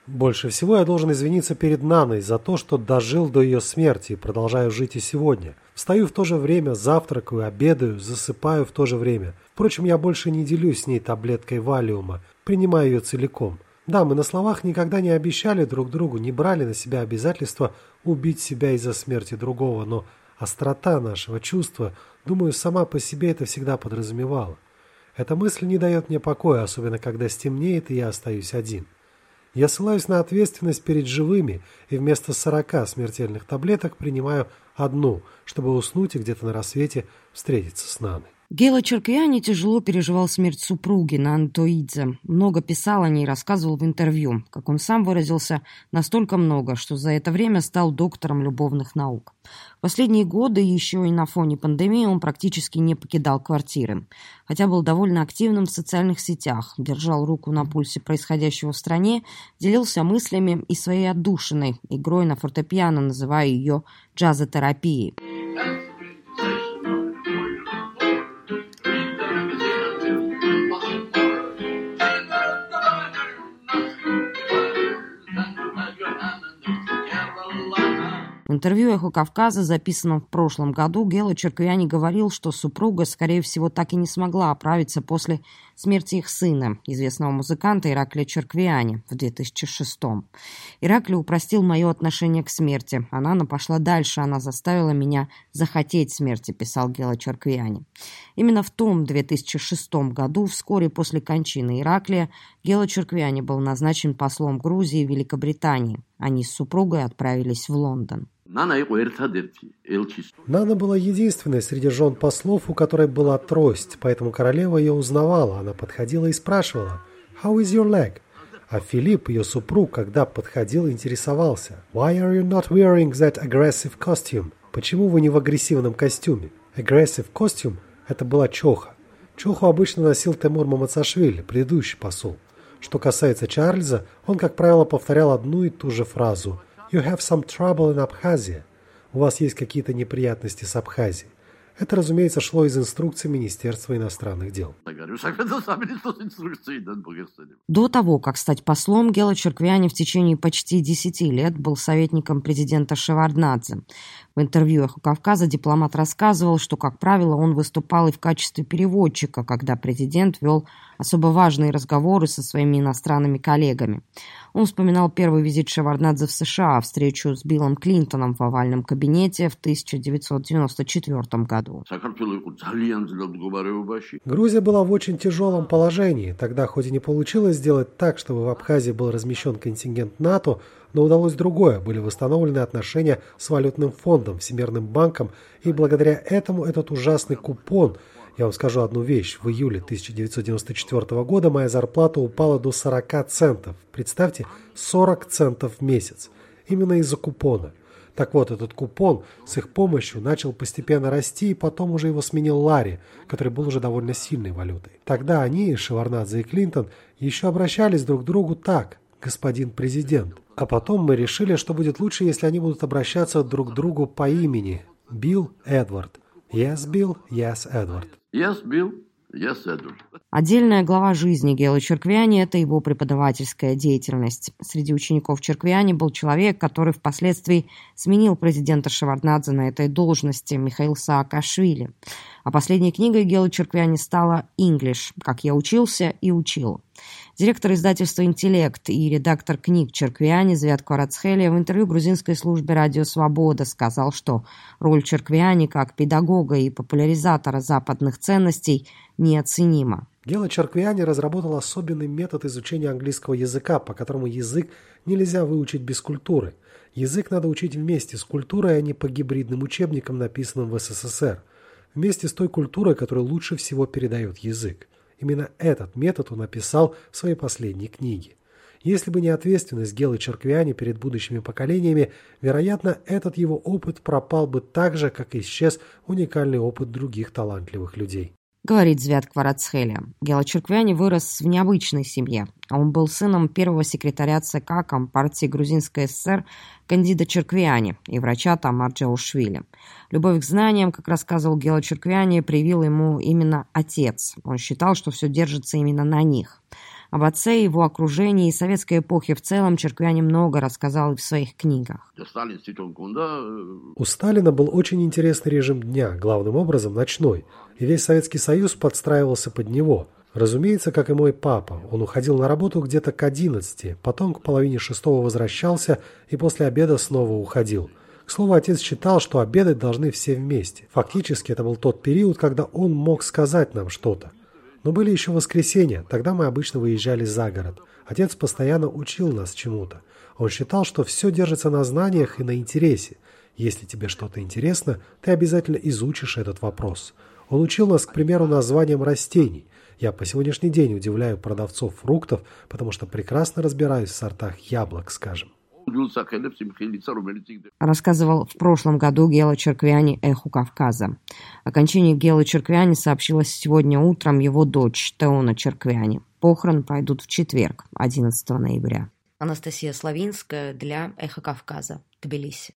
Больше всего я должен извиниться перед Наной за то, что дожил до ее смерти и продолжаю жить и сегодня. Встаю в то же время, завтракаю, обедаю, засыпаю в то же время. Впрочем, я больше не делюсь с ней таблеткой валиума, принимаю ее целиком. Да, мы на словах никогда не обещали друг другу, не брали на себя обязательства убить себя из-за смерти другого, но острота нашего чувства, думаю, сама по себе это всегда подразумевала. Эта мысль не дает мне покоя, особенно когда стемнеет и я остаюсь один. Я ссылаюсь на ответственность перед живыми и вместо 40 смертельных таблеток принимаю одну, чтобы уснуть и где-то на рассвете встретиться с Наной. Гела Черквиани тяжело переживал смерть супруги Наны Тоидзе. Много писал о ней, рассказывал в интервью. Как он сам выразился, настолько много, что за это время стал доктором любовных наук. В последние годы, еще и на фоне пандемии, он практически не покидал квартиры. Хотя был довольно активным в социальных сетях, держал руку на пульсе происходящего в стране, делился мыслями и своей отдушиной, игрой на фортепиано, называя ее джазотерапией. В интервью «Эхо Кавказа», записанном в прошлом году, Гела Черквиани говорил, что супруга, скорее всего, так и не смогла оправиться после смерти их сына, известного музыканта Ираклия Черквиани, в 2006-м. «Ираклий упростил мое отношение к смерти. Она пошла дальше, она заставила меня захотеть смерти», писал Гела Черквиани. Именно в том 2006 году, вскоре после кончины Ираклия, Гела Черквиани был назначен послом Грузии в Великобритании. Они с супругой отправились в Лондон. Нана была единственной среди жен послов, у которой была трость, поэтому королева ее узнавала. Она подходила и спрашивала «How is your leg?». А Филипп, ее супруг, когда подходил, интересовался «Why are you not wearing that aggressive costume?». Почему вы не в агрессивном костюме? Aggressive costume – это была чоха. Чоху обычно носил Тимур Мамацашвили, предыдущий посол. Что касается Чарльза, он, как правило, повторял одну и ту же фразу «You have some trouble in Abkhazia». У вас есть какие-то неприятности с Абхазией. Это, разумеется, шло из инструкций Министерства иностранных дел. До того, как стать послом, Гела Черквиани в течение почти 10 лет был советником президента Шеварднадзе. В интервью «Эхо Кавказа» дипломат рассказывал, что, как правило, он выступал и в качестве переводчика, когда президент вел особо важные разговоры со своими иностранными коллегами. Он вспоминал первый визит Шеварднадзе в США, встречу с Биллом Клинтоном в овальном кабинете в 1994 году. Грузия была в очень тяжелом положении. Тогда хоть и не получилось сделать так, чтобы в Абхазии был размещен контингент НАТО, но удалось другое. Были восстановлены отношения с валютным фондом, Всемирным банком, и благодаря этому этот ужасный купон. Я вам скажу одну вещь. В июле 1994 года моя зарплата упала до 40 центов. Представьте, 40 центов в месяц. Именно из-за купона. Так вот, этот купон с их помощью начал постепенно расти, и потом уже его сменил Лари, который был уже довольно сильной валютой. Тогда они, Шеварднадзе и Клинтон, еще обращались друг к другу так: «Господин президент». А потом мы решили, что будет лучше, если они будут обращаться друг к другу по имени. Билл, Эдвард. Yes, Bill, yes, Edward. Yes, Bill, yes, Edward. Отдельная глава жизни Гелы Черквиани – это его преподавательская деятельность. Среди учеников Черквиани был человек, который впоследствии сменил президента Шеварднадзе на этой должности, Михаил Саакашвили. А последней книгой Гелы Черквиани стала «English. Как я учился и учил». Директор издательства «Интеллект» и редактор книг Черквиани Звят Кварацхелия в интервью грузинской службе «Радио Свобода» сказал, что роль Черквиани как педагога и популяризатора западных ценностей неоценима. Гела Черквиани разработал особенный метод изучения английского языка, по которому язык нельзя выучить без культуры. Язык надо учить вместе с культурой, а не по гибридным учебникам, написанным в СССР. Вместе с той культурой, которая лучше всего передает язык. Именно этот метод он описал в своей последней книге. Если бы не ответственность Гелы Черквиани перед будущими поколениями, вероятно, этот его опыт пропал бы так же, как исчез уникальный опыт других талантливых людей. Говорит Звят Кварацхелия. Гела Черквиани вырос в необычной семье. Он был сыном первого секретаря ЦК Компартии Грузинской ССР Кандида Черквиани и врача Тамар Джаушвили. Любовь к знаниям, как рассказывал Гела Черквиани, привил ему именно отец. Он считал, что все держится именно на них. Об отце, его окружении и советской эпохе в целом Черквяни много рассказал и в своих книгах. У Сталина был очень интересный режим дня, главным образом ночной, и весь Советский Союз подстраивался под него. Разумеется, как и мой папа. Он уходил на работу где-то к 11, потом к половине 6 возвращался и после обеда снова уходил. К слову, отец считал, что обедать должны все вместе. Фактически это был тот период, когда он мог сказать нам что-то. Но были еще воскресенья, тогда мы обычно выезжали за город. Отец постоянно учил нас чему-то. Он считал, что все держится на знаниях и на интересе. Если тебе что-то интересно, ты обязательно изучишь этот вопрос. Он учил нас, к примеру, названиям растений. Я по сегодняшний день удивляю продавцов фруктов, потому что прекрасно разбираюсь в сортах яблок, скажем. Рассказывал в прошлом году Гела Черквяни «Эху Кавказа». О кончине Гелы Черквяни сообщилось сегодня утром его дочь Теона Черквяни. Похороны пройдут в четверг, 11 ноября. Анастасия Славинская для «Эхо Кавказа», Тбилиси.